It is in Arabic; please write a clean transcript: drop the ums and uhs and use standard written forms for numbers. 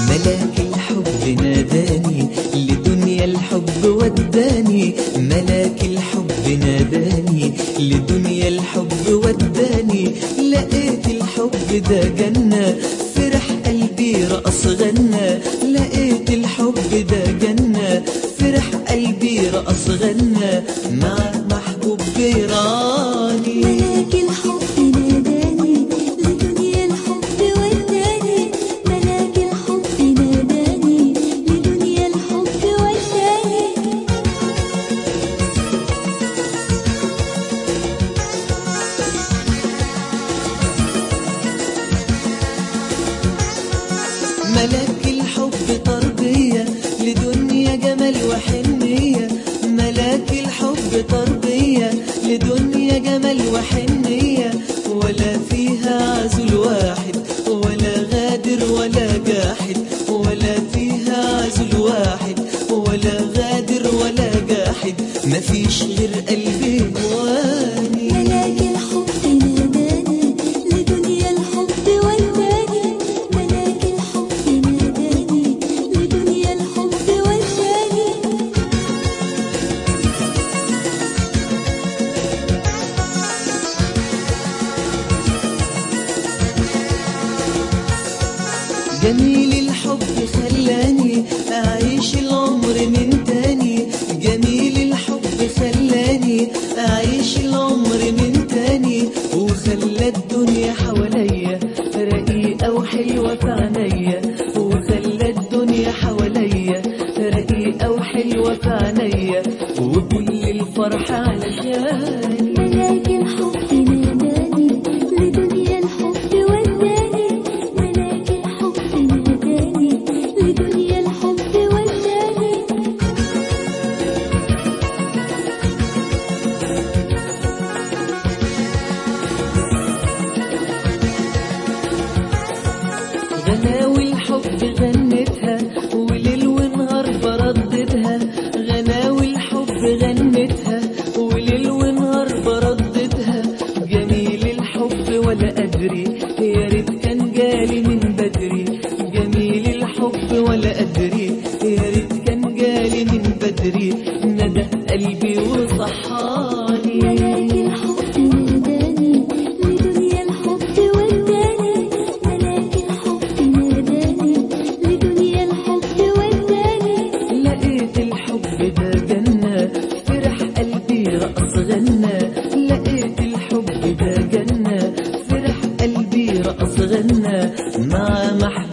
ملاك الحب ناداني لدنيا الحب وداني، ملاك الحب ناداني لدنيا الحب وداني، لقيت الحب ده جنة فرح قلبي رقص غنى، لقيت الحب ده جنة فرح قلبي رقص غنى مع محبوب جيراني. ملاك الحب ناداني لدنيا الحب وداني، ملاك الحب ناداني لدنيا الحب وداني. ملاك الحب تربية لدنيا جمال وحنية، ملاك الحب تربية لدنيا جمال وحنية، ولا فيها عزل واحد ولا غادر ولا جاحد، ولا فيها عزل واحد ولا غادر ولا جاحد، مفيش غير قلبي هواني. ملاك الحب ناداني لدنيا الحب وداني، ملاك الحب ناداني لدنيا الحب وداني. جميل الحب خلاني أعيش العمر من تاني، جميل الحب خلاني أعيش العمر من تاني، وخلى الدنيا حواليا رقيقة وحلوة في عينيا، وخلى الدنيا حواليا رقيقة وحلوة في عينيا، وكل الفرح علشاني. ملاك الحب ناداني لدنيا الحب وداني، ملاك الحب ناداني لدنيا الحب وداني. غناوي الحب غنتها وليل ونهار برددها، غناوي الحب غنتها وليل ونهار برددها، جميل الحب ولا أدري يا ريت كان جالي من بدري، جميل الحب ولا أدري يا ريت كان جالي من بدري، ندى قلبي وصحاني. ملاك الحب ناداني لدنيا الحب وداني، ملاك الحب ناداني لدنيا الحب وداني. لقيت الحب ده جنة فرح قلبي رقص غنى، لقيت الحب ده جنة فرح قلبي رقص غنى مع محبوب